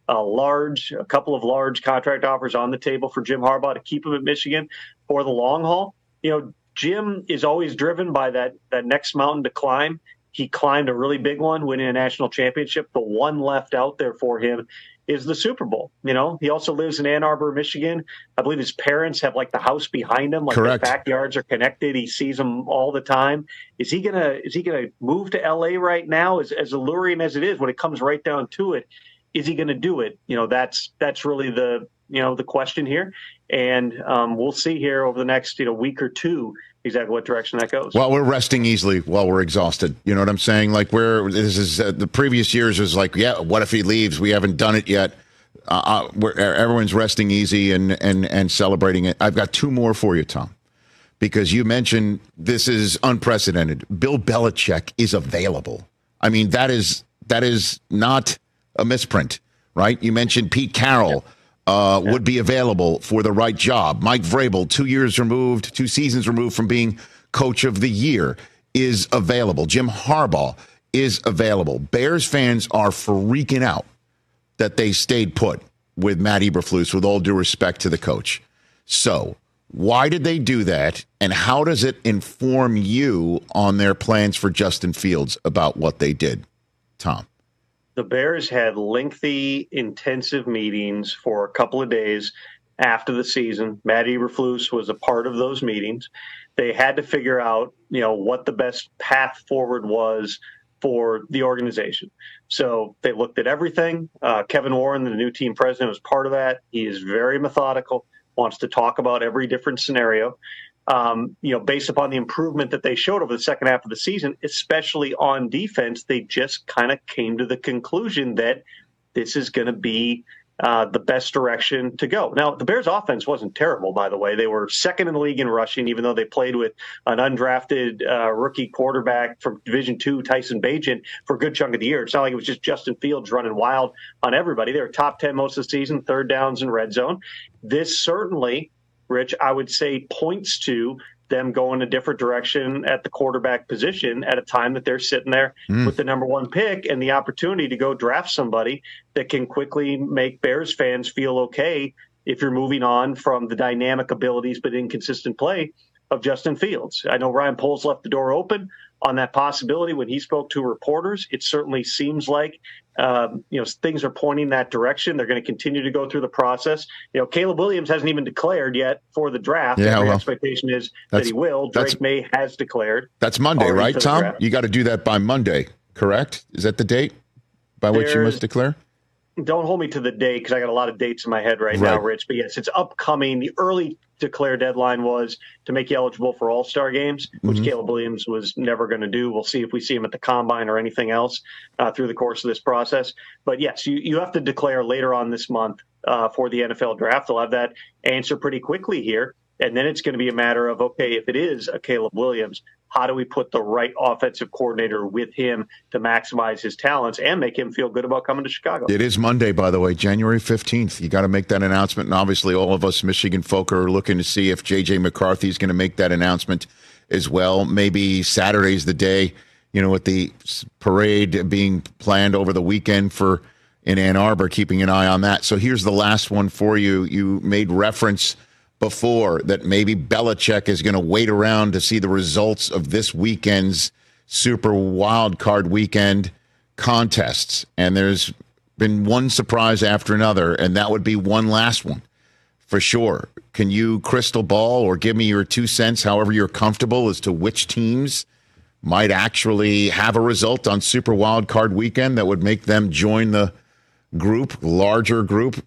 a large, a couple of large contract offers on the table for Jim Harbaugh to keep him at Michigan for the long haul. You know, Jim is always driven by that that next mountain to climb. He climbed a really big one, winning a national championship. The one left out there for him is the Super Bowl. You know, he also lives in Ann Arbor, Michigan. I believe his parents have like the house behind him, like Correct. their backyards are connected. He sees them all the time. Is he gonna is he gonna move to L A right now? As as alluring as it is, when it comes right down to it, is he gonna do it? You know, that's that's really the you know the question here, and um, we'll see here over the next you know week or two exactly what direction that goes. Well, we're resting easily while we're exhausted. You know what I'm saying? Like we're this is uh, the previous years was like, yeah, what if he leaves? We haven't done it yet. Uh, uh, we're, everyone's resting easy and and and celebrating it. I've got two more for you, Tom, because you mentioned this is unprecedented. Bill Belichick is available. I mean, that is that is not a misprint, right? You mentioned Pete Carroll. Uh, would be available for the right job. Mike Vrabel, two years removed, two seasons removed from being coach of the year, is available. Jim Harbaugh is available. Bears fans are freaking out that they stayed put with Matt Eberflus, with all due respect to the coach. So why did they do that, and how does it inform you on their plans for Justin Fields about what they did, Tom? The Bears had lengthy, intensive meetings for a couple of days after the season. Matt Eberflus was a part of those meetings. They had to figure out, you know, what the best path forward was for the organization. So they looked at everything. Uh, Kevin Warren, the new team president, was part of that. He is very methodical, wants to talk about every different scenario. Um, you know, based upon the improvement that they showed over the second half of the season, especially on defense, they just kind of came to the conclusion that this is going to be uh, the best direction to go. Now, the Bears' offense wasn't terrible, by the way. They were second in the league in rushing, even though they played with an undrafted uh, rookie quarterback from Division two, Tyson Bagent, for a good chunk of the year. It's not like it was just Justin Fields running wild on everybody. They were top ten most of the season, third downs in red zone. This certainly, Rich, I would say points to them going a different direction at the quarterback position at a time that they're sitting there mm. with the number one pick and the opportunity to go draft somebody that can quickly make Bears fans feel okay if you're moving on from the dynamic abilities but inconsistent play of Justin Fields. I know Ryan Poles left the door open on that possibility when he spoke to reporters. It certainly seems like Um, you know, things are pointing that direction. They're going to continue to go through the process. You know, Caleb Williams hasn't even declared yet for the draft. Yeah, Every well, expectation is that he will. Drake May has declared. That's Monday, right, Tom? Draft. You got to do that by Monday, correct? Is that the date by which There's, you must declare? Don't hold me to the date because I got a lot of dates in my head right, right now, Rich. But yes, it's upcoming. The early declare deadline was to make you eligible for All-Star games, which mm-hmm. Caleb Williams was never going to do. We'll see if we see him at the Combine or anything else uh, through the course of this process. But yes, you, you have to declare later on this month uh, for the N F L draft. They'll have that answer pretty quickly here. And then it's going to be a matter of, okay, if it is a Caleb Williams, how do we put the right offensive coordinator with him to maximize his talents and make him feel good about coming to Chicago? It is Monday, by the way, January fifteenth. You got to make that announcement. And obviously all of us Michigan folk are looking to see if J J McCarthy is going to make that announcement as well. Maybe Saturday's the day, you know, with the parade being planned over the weekend for in Ann Arbor, keeping an eye on that. So here's the last one for you. You made reference before that maybe Belichick is going to wait around to see the results of this weekend's Super Wild Card Weekend contests. And there's been one surprise after another, and that would be one last one for sure. Can you crystal ball or give me your two cents, however you're comfortable, as to which teams might actually have a result on Super Wild Card Weekend that would make them join the group, larger group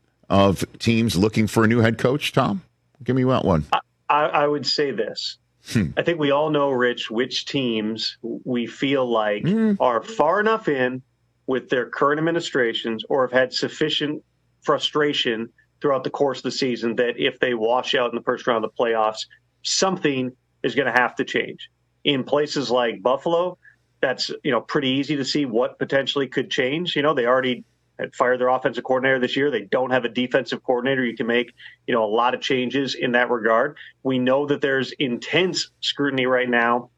of teams looking for a new head coach, Tom? Give me that one. I, I would say this. Hmm. I think we all know, Rich, which teams we feel like mm. are far enough in with their current administrations or have had sufficient frustration throughout the course of the season that if they wash out in the first round of the playoffs, something is going to have to change. In places like Buffalo, that's, you know, pretty easy to see what potentially could change. You know, they already had fired their offensive coordinator this year. They don't have a defensive coordinator. You can make, you know, a lot of changes in that regard. We know that there's intense scrutiny right now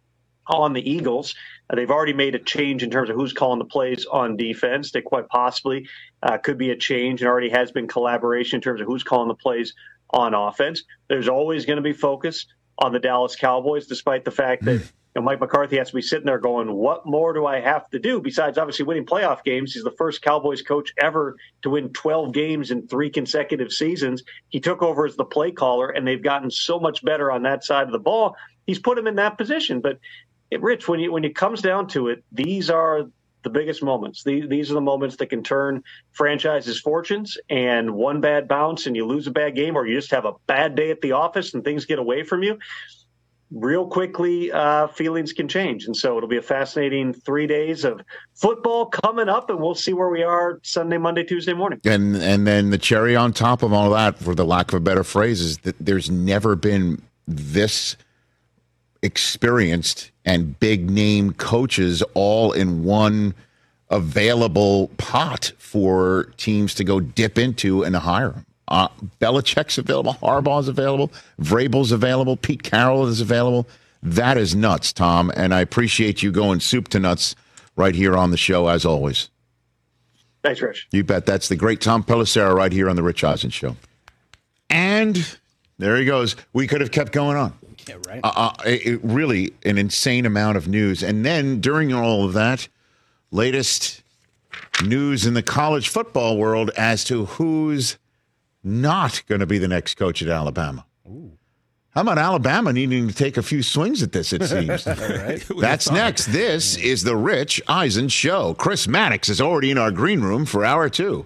on the Eagles. Uh, they've already made a change in terms of who's calling the plays on defense. They quite possibly uh, could be a change, and already has been collaboration in terms of who's calling the plays on offense. There's always going to be focus on the Dallas Cowboys, despite the fact that you know, Mike McCarthy has to be sitting there going, what more do I have to do besides obviously winning playoff games? He's the first Cowboys coach ever to win twelve games in three consecutive seasons. He took over as the play caller, and they've gotten so much better on that side of the ball. He's put him in that position. But, it, Rich, when, you, when it comes down to it, these are the biggest moments. These, these are the moments that can turn franchises' fortunes, and one bad bounce and you lose a bad game, or you just have a bad day at the office and things get away from you. Real quickly, uh, feelings can change. And so it'll be a fascinating three days of football coming up, and we'll see where we are Sunday, Monday, Tuesday morning. And and then the cherry on top of all that, for the lack of a better phrase, is that there's never been this experienced and big name coaches all in one available pot for teams to go dip into and hire them. Uh, Belichick's available, Harbaugh's available, Vrabel's available, Pete Carroll is available. That is nuts, Tom, and I appreciate you going soup to nuts right here on the show, as always. Thanks, Rich. You bet. That's the great Tom Pelissero right here on the Rich Eisen Show. And there he goes. We could have kept going on. Yeah, right. Uh, uh, it, really an insane amount of news. And then during all of that, latest news in the college football world as to who's not going to be the next coach at Alabama. Ooh. How about Alabama needing to take a few swings at this, it seems. Right. That's next. This is the Rich Eisen Show. Chris Mannix is already in our green room for hour two.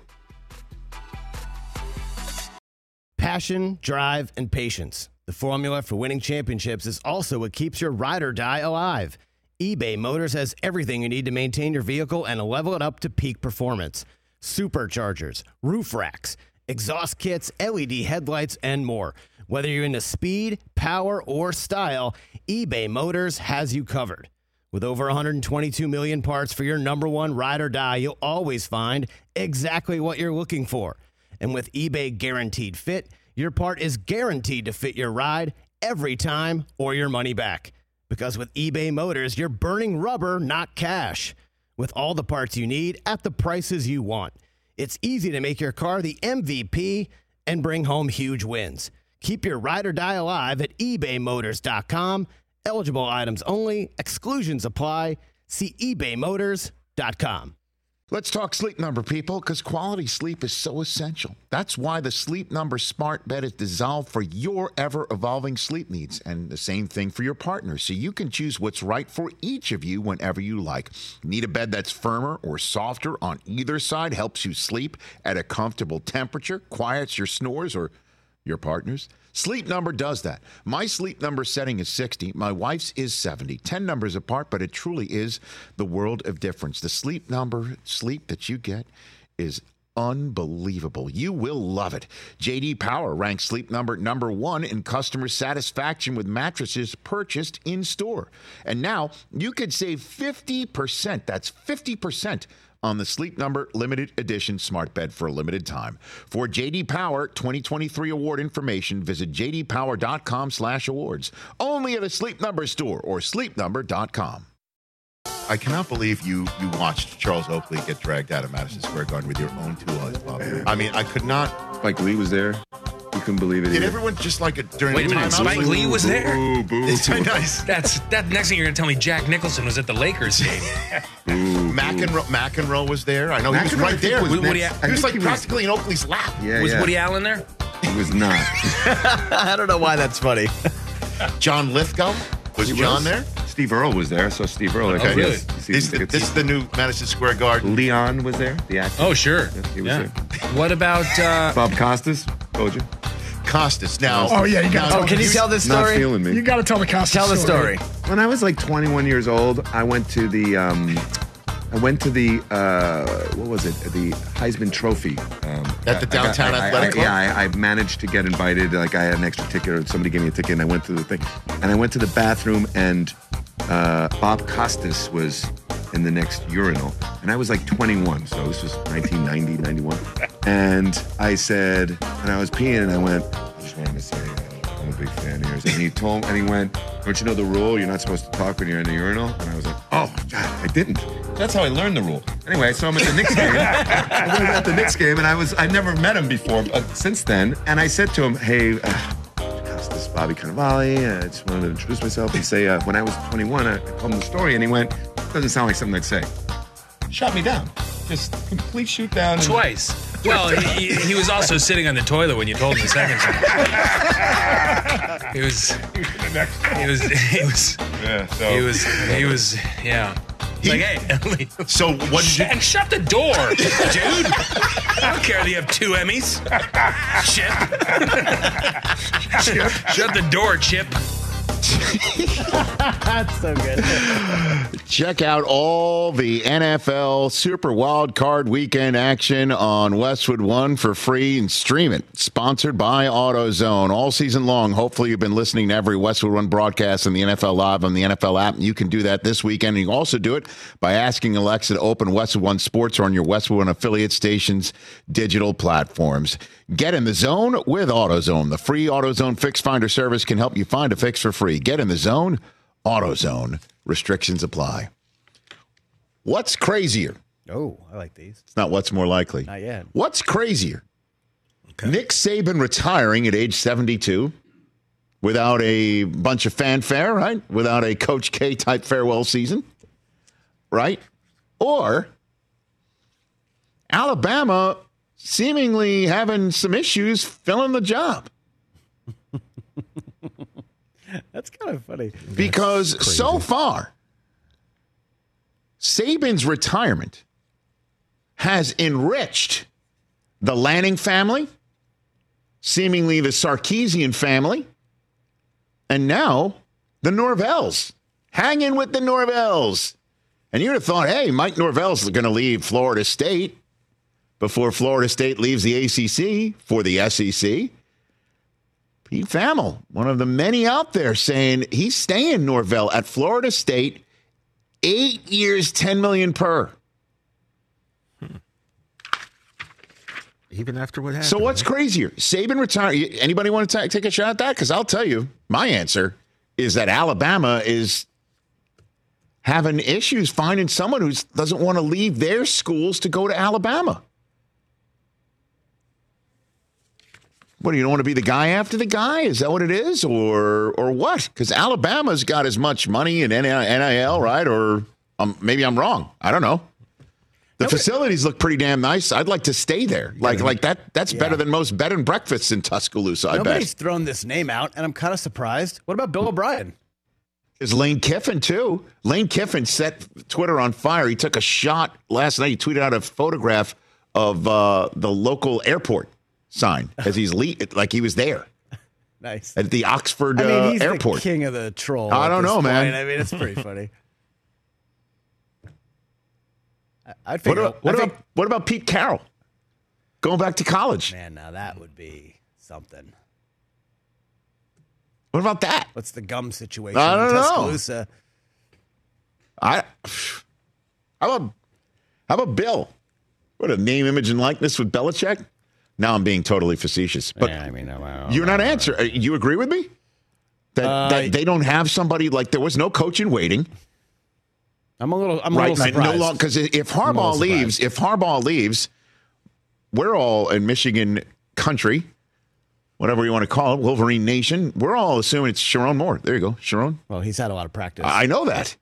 Passion, drive, and patience. The formula for winning championships is also what keeps your ride or die alive. eBay Motors has everything you need to maintain your vehicle and level it up to peak performance. Superchargers, roof racks, exhaust kits, L E D headlights, and more. Whether you're into speed, power, or style, eBay Motors has you covered. With over one hundred twenty-two million parts for your number one ride or die, you'll always find exactly what you're looking for. And with eBay Guaranteed Fit, your part is guaranteed to fit your ride every time or your money back. Because with eBay Motors, you're burning rubber, not cash. With all the parts you need at the prices you want. It's easy to make your car the M V P and bring home huge wins. Keep your ride or die alive at ebay motors dot com. Eligible items only. Exclusions apply. See ebay motors dot com. Let's talk Sleep Number, people, because quality sleep is so essential. That's why the Sleep Number smart bed is designed for your ever-evolving sleep needs, and the same thing for your partner, so you can choose what's right for each of you whenever you like. Need a bed that's firmer or softer on either side, helps you sleep at a comfortable temperature, quiets your snores or your partner's? Sleep Number does that. My Sleep Number setting is sixty. My wife's is seventy. ten numbers apart, but it truly is the world of difference. The Sleep Number sleep that you get is unbelievable. You will love it. J D Power ranks Sleep Number number one in customer satisfaction with mattresses purchased in store. And now you could save fifty percent. That's fifty percent on the Sleep Number limited edition smart bed for a limited time. For J D Power twenty twenty-three award information, visit j d power dot com slash awards. Only at a Sleep Number store or sleep number dot com. I cannot believe you you watched Charles Oakley get dragged out of Madison Square Garden with your own two eyes. I mean, I could not. Spike Lee was there. You couldn't believe it. Did either. everyone just like it during Wait the a minute, time? Spike Lee was there? Boo, boo, It's boo. nice. That's that. Next thing you're gonna tell me, Jack Nicholson was at the Lakers game. McEnroe, McEnroe was there. I know he was McEnroe, I right think, there. was Woody- next- Woody- I He was think like he practically in Oakley's lap. Yeah, Was yeah. Woody Allen there? He was not. I don't know why that's funny. John Lithgow. Was He John was. there? Steve Earle was there. I saw Steve Earle. Okay. Oh, really? Yes. You see This, the tickets? this is the new Madison Square Garden. Leon was there. The actor. Oh, sure. Yeah, he was Yeah. there. What about? Uh, Bob Costas. Told you. Costas. Now, Oh, yeah, you got now, to Oh, can you tell this Not story? feeling me. You got to tell the Costa Tell the story. When I was like twenty-one years old, I went to the um, I went to the uh, what was it? The Heisman Trophy. Um, At the I- I got- downtown I- I- athletic I- club? Yeah, I, I managed to get invited. Like I had an extra ticket, or somebody gave me a ticket, and I went to the thing. And I went to the bathroom, and uh, Bob Costas was in the next urinal, and I was like twenty-one, so this was nineteen ninety, ninety-one. And I said, and I was peeing, and I went, I just wanted to say, uh, I'm a big fan of yours. And he told, and he went, don't you know the rule? You're not supposed to talk when you're in the urinal. And I was like, oh, God, I didn't. That's how I learned the rule. Anyway, I saw him at the Knicks game. I went at the Knicks game, and I was, I'd never met him before uh, since then. And I said to him, hey, uh, this is Bobby Cannavale. I just wanted to introduce myself and say, uh, when I was twenty-one, I told him the story, and he went, doesn't sound like something I'd say. Shot me down. Just complete shoot down. And- Twice. Well, he, he was also sitting on the toilet when you told him the second time. He was. He was. He was. Yeah. So He was. He was. Yeah. He's like, hey. So what did you? And shut the door, dude. I don't care that you have two Emmys. Chip. Chip. Shut the door, Chip. That's so good. Check out all the N F L Super Wild Card Weekend action on Westwood One for free and stream it. Sponsored by AutoZone all season long. Hopefully you've been listening to every Westwood One broadcast and the N F L Live on the N F L app. And you can do that this weekend. And you can also do it by asking Alexa to open Westwood One Sports or on your Westwood One affiliate stations' digital platforms. Get in the zone with AutoZone. The free AutoZone Fix Finder service can help you find a fix for free. Get in the zone, AutoZone. Restrictions apply. What's crazier? Oh, I like these. It's not what's more likely. Not yet. What's crazier? Okay. Nick Saban retiring at age seventy-two without a bunch of fanfare, right? Without a Coach K-type farewell season, right? Or Alabama seemingly having some issues filling the job. That's kind of funny. Because so far, Saban's retirement has enriched the Lanning family, seemingly the Sarkisian family, and now the Norvells. Hang in with the Norvells. And you'd have thought, hey, Mike Norvell's going to leave Florida State before Florida State leaves the A C C for the S E C. Pete Thamel, one of the many out there, saying he's staying Norvell at Florida State, eight years, ten million dollars per. Hmm. Even after what happened. So what's crazier? Saban retire. Anybody want to t- take a shot at that? Because I'll tell you, my answer is that Alabama is having issues finding someone who doesn't want to leave their schools to go to Alabama. What, do you don't want to be the guy after the guy? Is that what it is? Or or what? Because Alabama's got as much money in N I L, right? Or um, maybe I'm wrong. I don't know. The Nobody, facilities look pretty damn nice. I'd like to stay there. Like yeah, like that. That's yeah. better than most bed and breakfasts in Tuscaloosa, I Nobody's bet. thrown this name out, and I'm kind of surprised. What about Bill O'Brien? Is Lane Kiffin, too. Lane Kiffin set Twitter on fire. He took a shot last night. He tweeted out a photograph of uh, the local airport sign as he's le- like he was there. Nice. At the Oxford uh, I mean, he's airport. The king of the troll. I don't know, point. man. I mean, it's pretty funny. I'd what figure. about, what, about, what about Pete Carroll going back to college? Man, now that would be something. What about that? What's the gum situation I don't in know. Tuscaloosa? I, how about how about Bill? What a name, image, and likeness with Belichick. Now I'm being totally facetious, but yeah, I mean, I you're not answering. You agree with me that, uh, that they don't have somebody like there was no coach in waiting. I'm a little, I'm a right, little surprised. No long because if Harbaugh leaves, if Harbaugh leaves, we're all in Michigan country, whatever you want to call it, Wolverine Nation. We're all assuming it's Sharon Moore. There you go, Sharon. Well, he's had a lot of practice. I know that.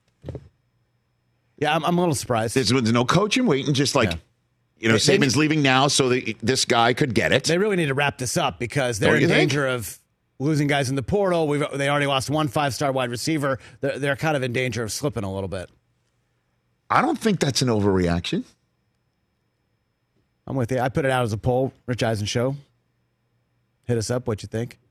Yeah, I'm, I'm a little surprised. There's, there's no coach in waiting, just like. Yeah. You know, they, Saban's they, leaving now so that this guy could get it. They really need to wrap this up because they're in danger think? of losing guys in the portal. We've They already lost one five-star wide receiver. They're, they're kind of in danger of slipping a little bit. I don't think that's an overreaction. I'm with you. I put it out as a poll. Rich Eisen Show. Hit us up. What you think?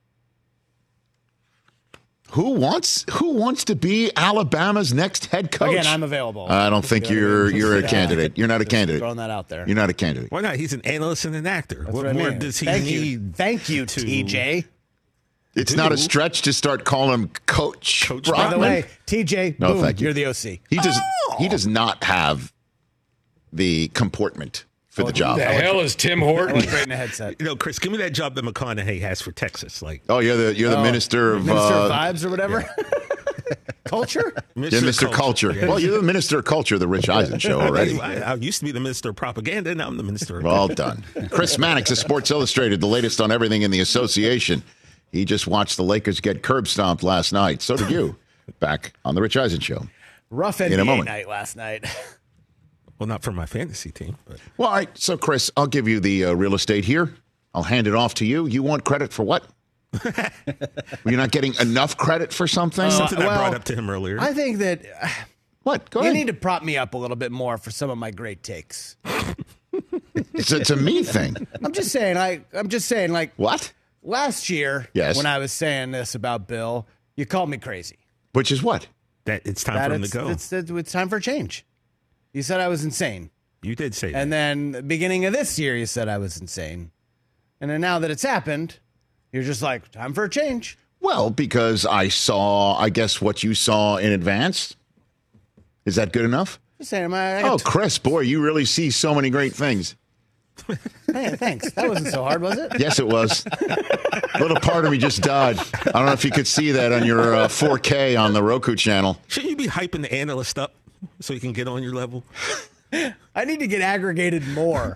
Who wants who wants to be Alabama's next head coach? Again, I'm available. I don't think you're you're a candidate. You're not a candidate. Throwing that out there. You're not a candidate. Why not? He's an analyst and an actor. That's what what more I mean. does he Thank need? You. Thank you, to, T J. It's not a stretch to start calling him Coach. Coach Brockman. By the way, T J, no, boom, thank you. You're the O C. He does. Oh! He does not have the comportment for the job. The hell is Tim I Horton? look great in a headset. You know, Chris, give me that job that McConaughey has for Texas. Like, Oh, you're the you're the Oh, minister of Minister of uh, Vibes or whatever. Culture. you're Mister Culture. Yeah. Well, you're the minister of culture of the Rich Eisen show already. I, I used to be the minister of propaganda. Now I'm the minister of Well done. Chris Mannix of Sports Illustrated, the latest on everything in the association. He just watched the Lakers get curb stomped last night. So did you. Back on the Rich Eisen show. Rough In a N B A moment. night last night. Well, not for my fantasy team, but Well, all right. So, Chris, I'll give you the uh, real estate here. I'll hand it off to you. You want credit for what? You're not getting enough credit for something? something I well, brought up to him earlier. I think that uh, What? Go you ahead. need to prop me up a little bit more for some of my great takes. It's, it's a me thing. I'm just saying. I I'm just saying. Like What? last year, Yes. when I was saying this about Bill, you called me crazy. Which is what? that it's time That for him to it's, go. it's, it's, it's time for a change. You said I was insane. You did say And that. then the beginning of this year, you said I was insane. And then now that it's happened, you're just like, time for a change. Well, because I saw, I guess, what you saw in advance. Is that good enough? Just saying, I, I Oh, got Chris, boy, you really see so many great things. hey, thanks. That wasn't so hard, was it? Yes, it was. A little part of me just died. I don't know if you could see that on your uh, four K on the Roku channel. Shouldn't you be hyping the analyst up so he can get on your level? I need to get aggregated more.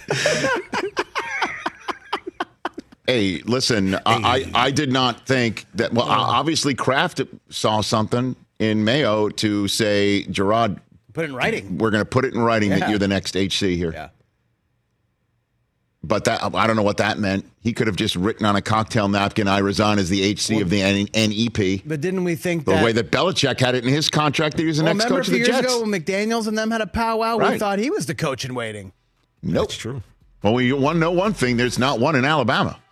Hey, listen, I, I, I did not think that. Well, obviously, Kraft saw something in Mayo to say, Gerard, Put it in writing. we're going to put it in writing that Yeah. you're the next H C here. Yeah. But that I don't know what that meant. He could have just written on a cocktail napkin, I resign as the H C of the N- NEP. But didn't we think The that... way that Belichick had it in his contract that he was the well, next remember coach a of few the years Jets. ago when McDaniels and them had a powwow? We Right. thought he was the coach in waiting. Nope. That's true. Well, we want to know one thing. There's not one in Alabama.